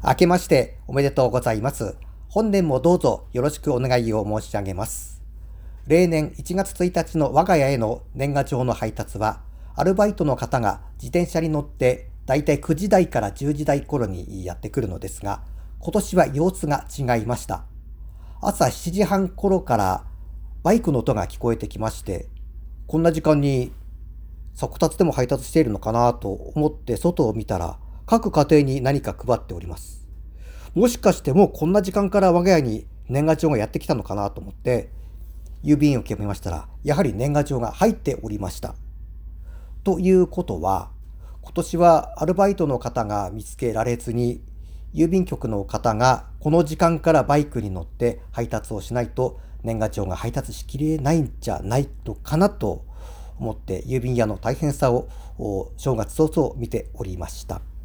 明けましておめでとうございます。本年もどうぞよろしくお願いを申し上げます。例年1月1日の我が家への年賀状の配達は、アルバイトの方が自転車に乗ってだいたい9時台から10時台頃にやってくるのですが、今年は様子が違いました。朝7時半頃からバイクの音が聞こえてきまして、こんな時間に速達でも配達しているのかなと思って外を見たら、各家庭に何か配っております。もしかしてもうこんな時間から我が家に年賀状がやってきたのかなと思って、郵便受けを見ましたら、やはり年賀状が入っておりました。ということは、今年はアルバイトの方が見つけられずに、郵便局の方がこの時間からバイクに乗って配達をしないと年賀状が配達しきれないんじゃないのかなと思って、郵便屋の大変さを正月早々見ておりました。